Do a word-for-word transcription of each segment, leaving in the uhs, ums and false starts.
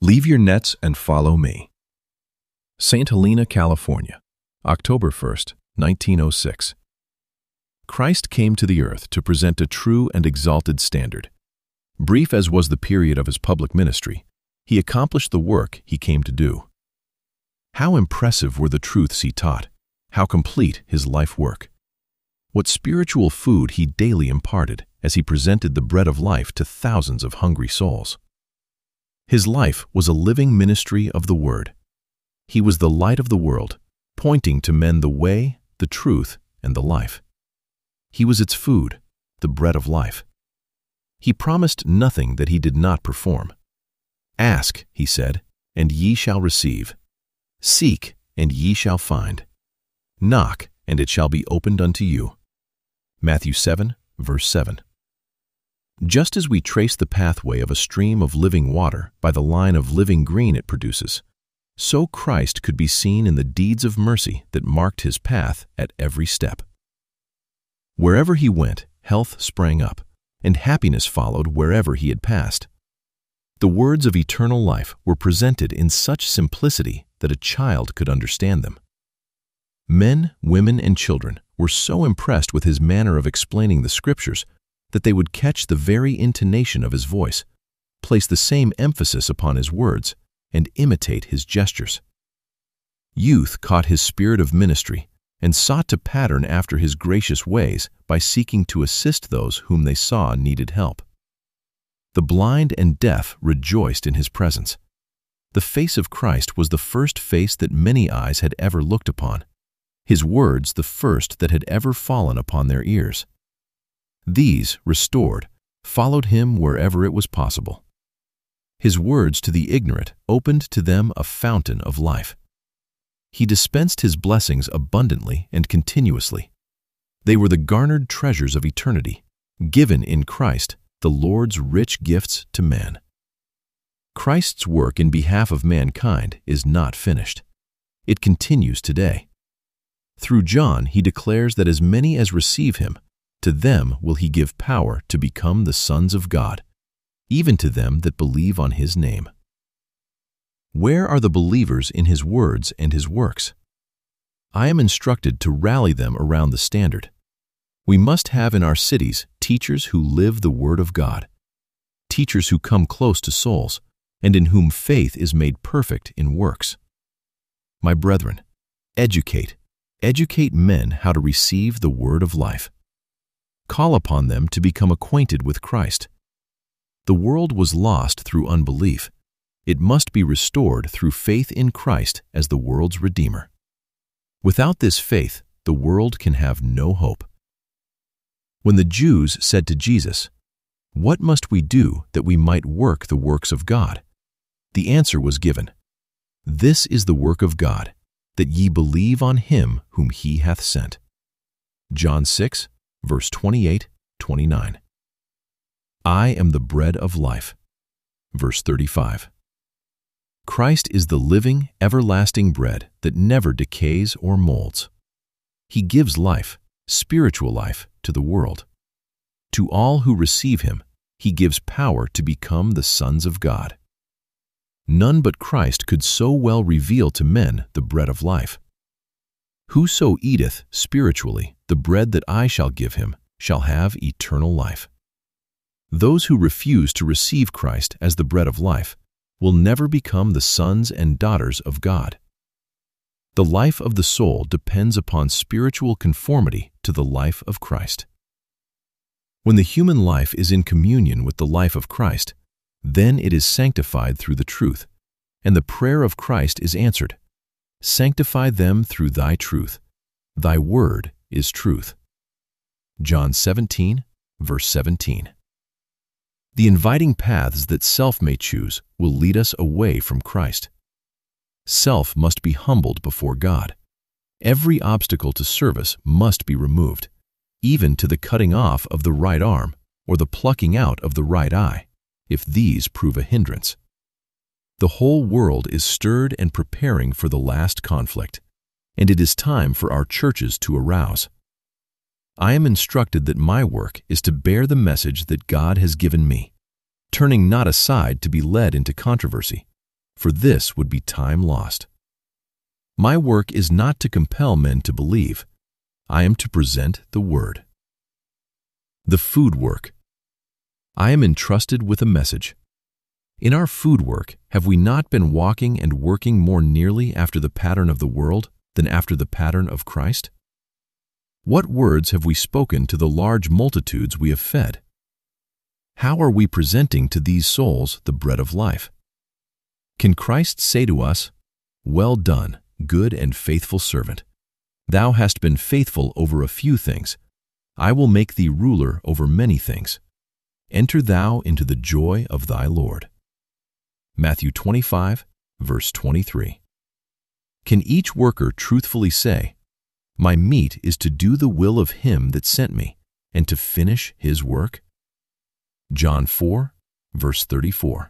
Leave your nets and follow me. Saint Helena, California, October first, nineteen oh six. Christ came to the earth to present a true and exalted standard. Brief as was the period of his public ministry, he accomplished the work he came to do. How impressive were the truths he taught, how complete his life work. What spiritual food he daily imparted as he presented the bread of life to thousands of hungry souls. His life was a living ministry of the Word. He was the light of the world, pointing to men the way, the truth, and the life. He was its food, the bread of life. He promised nothing that he did not perform. Ask, he said, and ye shall receive. Seek, and ye shall find. Knock, and it shall be opened unto you. Matthew seven, verse seven. Just as we trace the pathway of a stream of living water by the line of living green it produces, so Christ could be seen in the deeds of mercy that marked his path at every step. Wherever he went, health sprang up, and happiness followed wherever he had passed. The words of eternal life were presented in such simplicity that a child could understand them. Men, women, and children were so impressed with his manner of explaining the Scriptures that they would catch the very intonation of his voice, place the same emphasis upon his words, and imitate his gestures. Youth caught his spirit of ministry and sought to pattern after his gracious ways by seeking to assist those whom they saw needed help. The blind and deaf rejoiced in his presence. The face of Christ was the first face that many eyes had ever looked upon, his words the first that had ever fallen upon their ears. These, restored, followed him wherever it was possible. His words to the ignorant opened to them a fountain of life. He dispensed his blessings abundantly and continuously. They were the garnered treasures of eternity, given in Christ, the Lord's rich gifts to man. Christ's work in behalf of mankind is not finished. It continues today. Through John, he declares that as many as receive him, to them will he give power to become the sons of God, even to them that believe on his name. Where are the believers in his words and his works? I am instructed to rally them around the standard. We must have in our cities teachers who live the Word of God, teachers who come close to souls, and in whom faith is made perfect in works. My brethren, educate, educate men how to receive the word of life. Call upon them to become acquainted with Christ. The world was lost through unbelief. It must be restored through faith in Christ as the world's Redeemer. Without this faith, the world can have no hope. When the Jews said to Jesus, "What must we do that we might work the works of God?" the answer was given, "This is the work of God, that ye believe on him whom he hath sent." John six, verse twenty-eight, twenty-nine. I am the bread of life. Verse thirty-five. Christ is the living, everlasting bread that never decays or molds. He gives life, spiritual life, to the world. To all who receive him, he gives power to become the sons of God. None but Christ could so well reveal to men the bread of life. Whoso eateth spiritually the bread that I shall give him shall have eternal life. Those who refuse to receive Christ as the bread of life will never become the sons and daughters of God. The life of the soul depends upon spiritual conformity to the life of Christ. When the human life is in communion with the life of Christ, then it is sanctified through the truth, and the prayer of Christ is answered. Sanctify them through thy truth. Thy word is truth. John seventeen, verse seventeen. The inviting paths that self may choose will lead us away from Christ. Self must be humbled before God. Every obstacle to service must be removed, even to the cutting off of the right arm or the plucking out of the right eye, if these prove a hindrance. The whole world is stirred and preparing for the last conflict, and it is time for our churches to arouse. I am instructed that my work is to bear the message that God has given me, turning not aside to be led into controversy, for this would be time lost. My work is not to compel men to believe. I am to present the word. The food work. I am entrusted with a message. In our food work, have we not been walking and working more nearly after the pattern of the world than after the pattern of Christ? What words have we spoken to the large multitudes we have fed? How are we presenting to these souls the bread of life? Can Christ say to us, "Well done, good and faithful servant. Thou hast been faithful over a few things. I will make thee ruler over many things. Enter thou into the joy of thy Lord." Matthew twenty-five, verse twenty-three. Can each worker truthfully say, "My meat is to do the will of him that sent me, and to finish his work"? John four, verse thirty-four.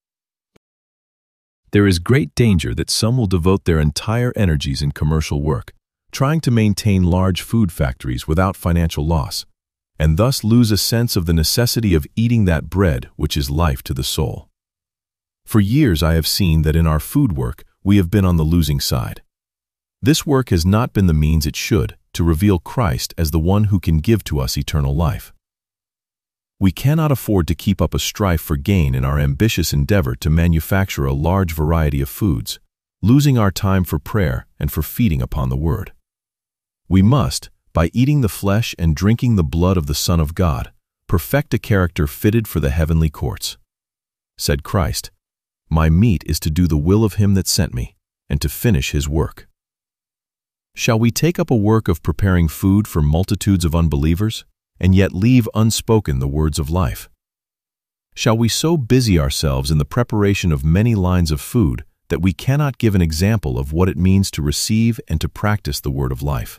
There is great danger that some will devote their entire energies in commercial work, trying to maintain large food factories without financial loss, and thus lose a sense of the necessity of eating that bread which is life to the soul. For years I have seen that in our food work we have been on the losing side. This work has not been the means it should to reveal Christ as the one who can give to us eternal life. We cannot afford to keep up a strife for gain in our ambitious endeavor to manufacture a large variety of foods, losing our time for prayer and for feeding upon the Word. We must, by eating the flesh and drinking the blood of the Son of God, perfect a character fitted for the heavenly courts. Said Christ, "My meat is to do the will of him that sent me, and to finish his work." Shall we take up a work of preparing food for multitudes of unbelievers, and yet leave unspoken the words of life? Shall we so busy ourselves in the preparation of many lines of food that we cannot give an example of what it means to receive and to practice the word of life?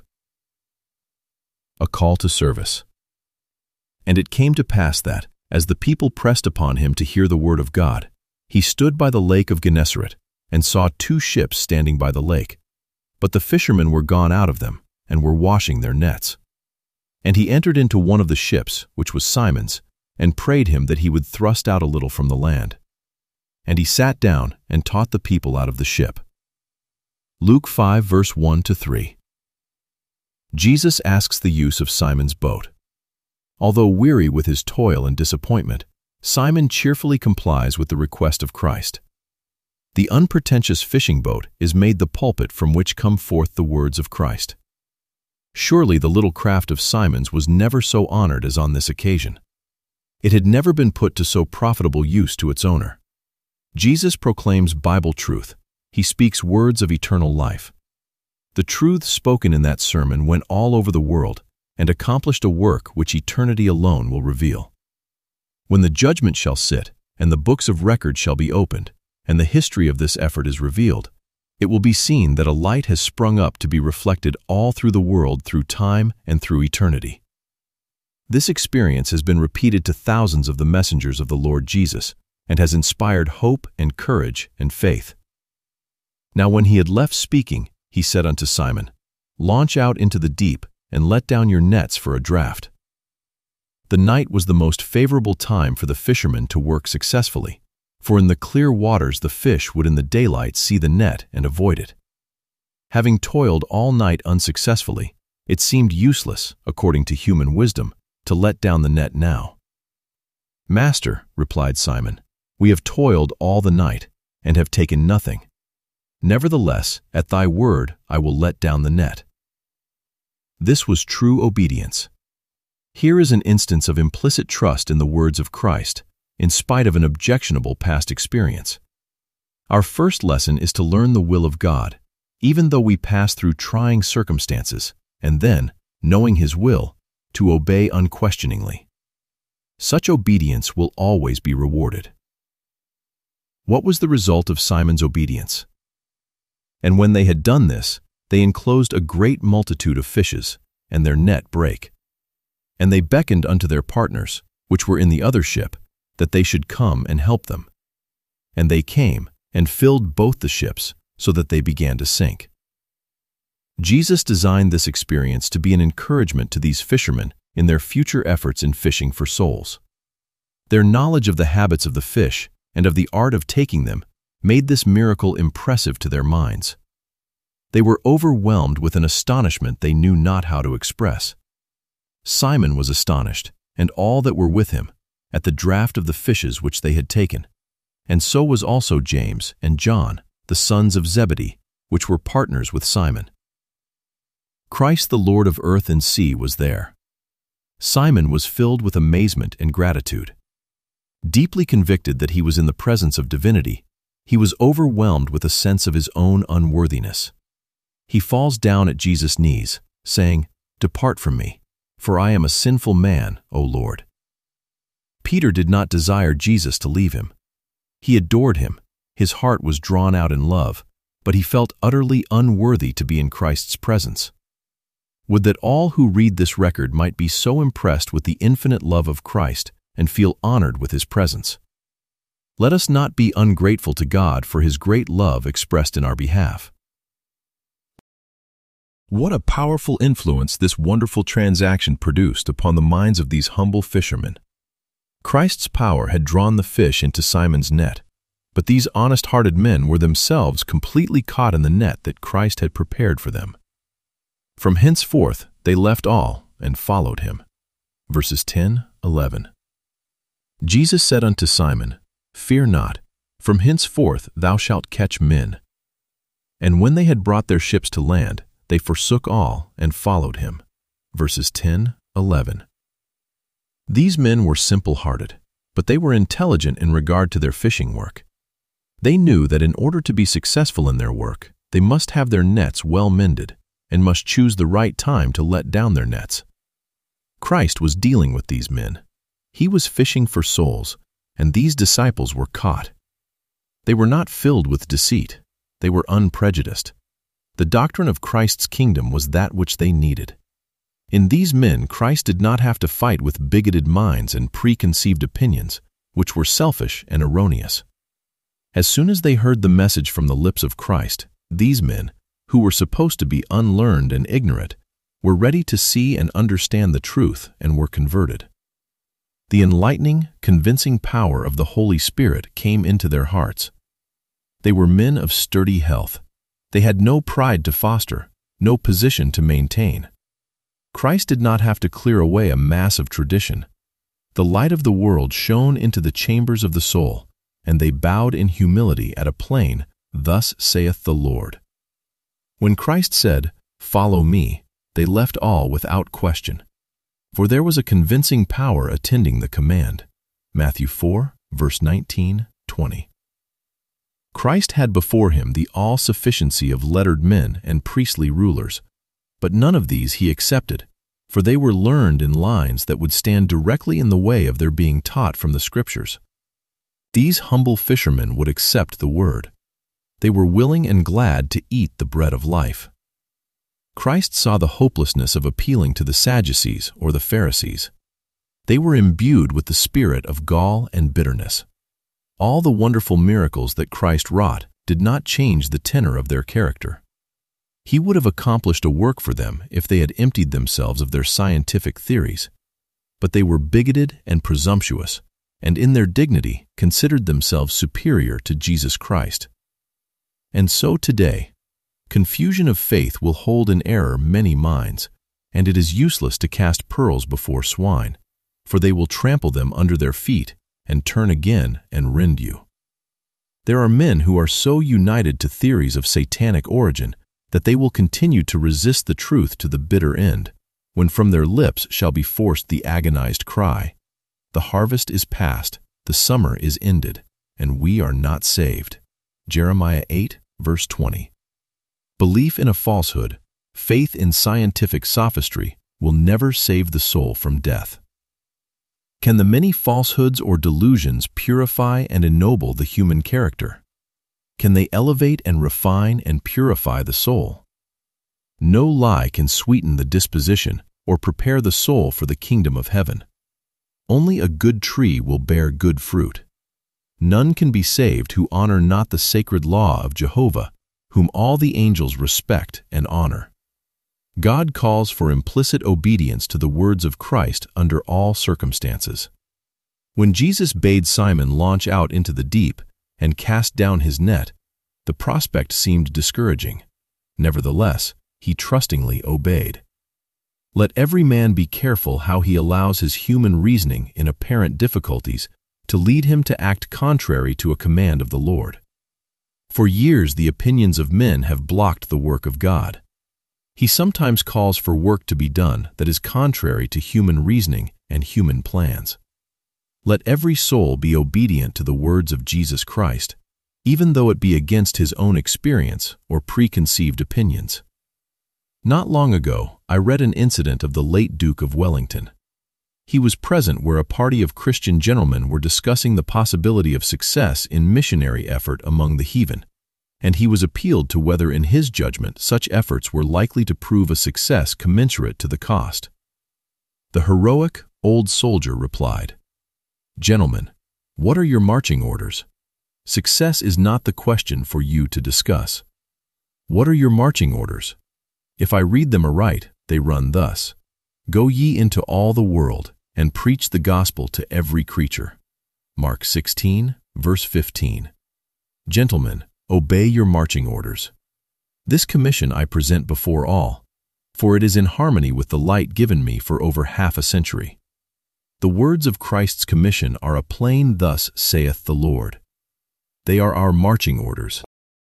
A call to service. And it came to pass that, as the people pressed upon him to hear the word of God, he stood by the lake of Gennesaret, and saw two ships standing by the lake. But the fishermen were gone out of them, and were washing their nets. And he entered into one of the ships, which was Simon's, and prayed him that he would thrust out a little from the land. And he sat down and taught the people out of the ship. Luke five, verse one to three. Jesus asks the use of Simon's boat. Although weary with his toil and disappointment, Simon cheerfully complies with the request of Christ. The unpretentious fishing boat is made the pulpit from which come forth the words of Christ. Surely the little craft of Simon's was never so honored as on this occasion. It had never been put to so profitable use to its owner. Jesus proclaims Bible truth. He speaks words of eternal life. The truths spoken in that sermon went all over the world and accomplished a work which eternity alone will reveal. When the judgment shall sit, and the books of record shall be opened, and the history of this effort is revealed, it will be seen that a light has sprung up to be reflected all through the world through time and through eternity. This experience has been repeated to thousands of the messengers of the Lord Jesus, and has inspired hope and courage and faith. Now when he had left speaking, he said unto Simon, "Launch out into the deep, and let down your nets for a draught." The night was the most favorable time for the fishermen to work successfully, for in the clear waters the fish would in the daylight see the net and avoid it. Having toiled all night unsuccessfully, it seemed useless, according to human wisdom, to let down the net now. "Master," replied Simon, "we have toiled all the night, and have taken nothing. Nevertheless, at thy word I will let down the net." This was true obedience. Here is an instance of implicit trust in the words of Christ, in spite of an objectionable past experience. Our first lesson is to learn the will of God, even though we pass through trying circumstances, and then, knowing His will, to obey unquestioningly. Such obedience will always be rewarded. What was the result of Simon's obedience? And when they had done this, they enclosed a great multitude of fishes, and their net brake. And they beckoned unto their partners, which were in the other ship, that they should come and help them. And they came, and filled both the ships, so that they began to sink. Jesus designed this experience to be an encouragement to these fishermen in their future efforts in fishing for souls. Their knowledge of the habits of the fish and of the art of taking them made this miracle impressive to their minds. They were overwhelmed with an astonishment they knew not how to express. Simon was astonished, and all that were with him, at the draught of the fishes which they had taken, and so was also James and John, the sons of Zebedee, which were partners with Simon. Christ, the Lord of earth and sea, was there. Simon was filled with amazement and gratitude. Deeply convicted that he was in the presence of divinity, he was overwhelmed with a sense of his own unworthiness. He falls down at Jesus' knees, saying, "Depart from me, for I am a sinful man, O Lord." Peter did not desire Jesus to leave him. He adored him, his heart was drawn out in love, but he felt utterly unworthy to be in Christ's presence. Would that all who read this record might be so impressed with the infinite love of Christ and feel honored with his presence. Let us not be ungrateful to God for his great love expressed in our behalf. What a powerful influence this wonderful transaction produced upon the minds of these humble fishermen. Christ's power had drawn the fish into Simon's net, but these honest-hearted men were themselves completely caught in the net that Christ had prepared for them. From henceforth they left all and followed him. Verses ten, eleven. Jesus said unto Simon, "Fear not, from henceforth thou shalt catch men." And when they had brought their ships to land, they forsook all and followed him. Verses ten, eleven. These men were simple-hearted, but they were intelligent in regard to their fishing work. They knew that in order to be successful in their work, they must have their nets well mended and must choose the right time to let down their nets. Christ was dealing with these men. He was fishing for souls, and these disciples were caught. They were not filled with deceit. They were unprejudiced. The doctrine of Christ's kingdom was that which they needed. In these men, Christ did not have to fight with bigoted minds and preconceived opinions, which were selfish and erroneous. As soon as they heard the message from the lips of Christ, these men, who were supposed to be unlearned and ignorant, were ready to see and understand the truth and were converted. The enlightening, convincing power of the Holy Spirit came into their hearts. They were men of sturdy health. They had no pride to foster, no position to maintain. Christ did not have to clear away a mass of tradition. The light of the world shone into the chambers of the soul, and they bowed in humility at a plain, "Thus saith the Lord." When Christ said, "Follow me," they left all without question, for there was a convincing power attending the command. Matthew four, verse nineteen, twenty. Christ had before him the all-sufficiency of lettered men and priestly rulers, but none of these he accepted, for they were learned in lines that would stand directly in the way of their being taught from the Scriptures. These humble fishermen would accept the word. They were willing and glad to eat the bread of life. Christ saw the hopelessness of appealing to the Sadducees or the Pharisees. They were imbued with the spirit of gall and bitterness. All the wonderful miracles that Christ wrought did not change the tenor of their character. He would have accomplished a work for them if they had emptied themselves of their scientific theories, but they were bigoted and presumptuous, and in their dignity considered themselves superior to Jesus Christ. And so today, confusion of faith will hold in error many minds, and it is useless to cast pearls before swine, for they will trample them under their feet and turn again and rend you. There are men who are so united to theories of satanic origin that they will continue to resist the truth to the bitter end, when from their lips shall be forced the agonized cry, "The harvest is past, the summer is ended, and we are not saved." Jeremiah eight, verse twenty. Belief in a falsehood, faith in scientific sophistry, will never save the soul from death. Can the many falsehoods or delusions purify and ennoble the human character? Can they elevate and refine and purify the soul? No lie can sweeten the disposition or prepare the soul for the kingdom of heaven. Only a good tree will bear good fruit. None can be saved who honor not the sacred law of Jehovah, whom all the angels respect and honor. God calls for implicit obedience to the words of Christ under all circumstances. When Jesus bade Simon launch out into the deep, and cast down his net, the prospect seemed discouraging. Nevertheless, he trustingly obeyed. Let every man be careful how he allows his human reasoning in apparent difficulties to lead him to act contrary to a command of the Lord. For years the opinions of men have blocked the work of God. He sometimes calls for work to be done that is contrary to human reasoning and human plans. Let every soul be obedient to the words of Jesus Christ, even though it be against his own experience or preconceived opinions. Not long ago, I read an incident of the late Duke of Wellington. He was present where a party of Christian gentlemen were discussing the possibility of success in missionary effort among the heathen, and he was appealed to whether in his judgment such efforts were likely to prove a success commensurate to the cost. The heroic old soldier replied, "Gentlemen, what are your marching orders? Success is not the question for you to discuss. What are your marching orders? If I read them aright, they run thus: Go ye into all the world, and preach the gospel to every creature." Mark sixteen, verse fifteen. Gentlemen, obey your marching orders. This commission I present before all, for it is in harmony with the light given me for over half a century. The words of Christ's commission are a plain "Thus saith the Lord." They are our marching orders.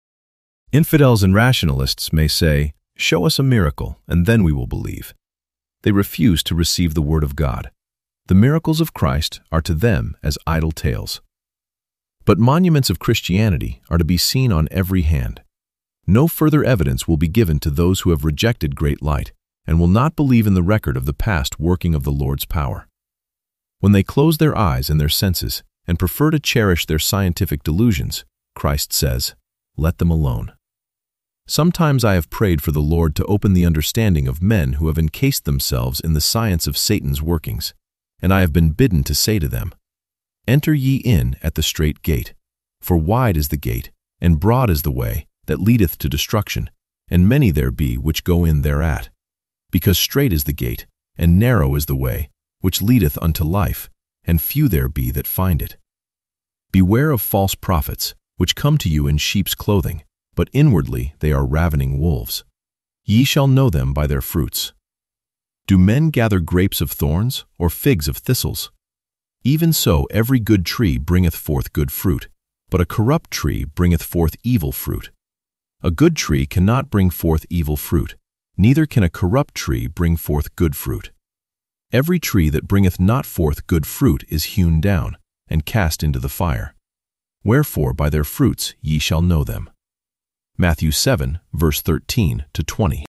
Infidels and rationalists may say, "Show us a miracle, and then we will believe." They refuse to receive the word of God. The miracles of Christ are to them as idle tales. But monuments of Christianity are to be seen on every hand. No further evidence will be given to those who have rejected great light and will not believe in the record of the past working of the Lord's power. When they close their eyes and their senses and prefer to cherish their scientific delusions, Christ says, "Let them alone." Sometimes I have prayed for the Lord to open the understanding of men who have encased themselves in the science of Satan's workings, and I have been bidden to say to them, "Enter ye in at the strait gate, for wide is the gate, and broad is the way that leadeth to destruction, and many there be which go in thereat. Because strait is the gate, and narrow is the way, which leadeth unto life, and few there be that find it. Beware of false prophets, which come to you in sheep's clothing, but inwardly they are ravening wolves. Ye shall know them by their fruits. Do men gather grapes of thorns, or figs of thistles? Even so every good tree bringeth forth good fruit, but a corrupt tree bringeth forth evil fruit. A good tree cannot bring forth evil fruit, neither can a corrupt tree bring forth good fruit. Every tree that bringeth not forth good fruit is hewn down, and cast into the fire. Wherefore by their fruits ye shall know them. Matthew seven, verse thirteen to twenty.